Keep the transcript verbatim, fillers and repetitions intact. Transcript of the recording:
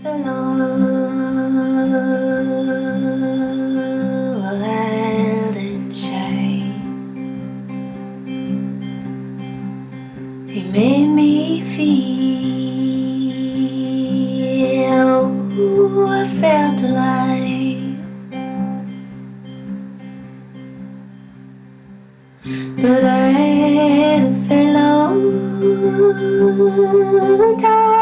fellow held in shame. He made me feel, oh, I felt alive. But I had a fellow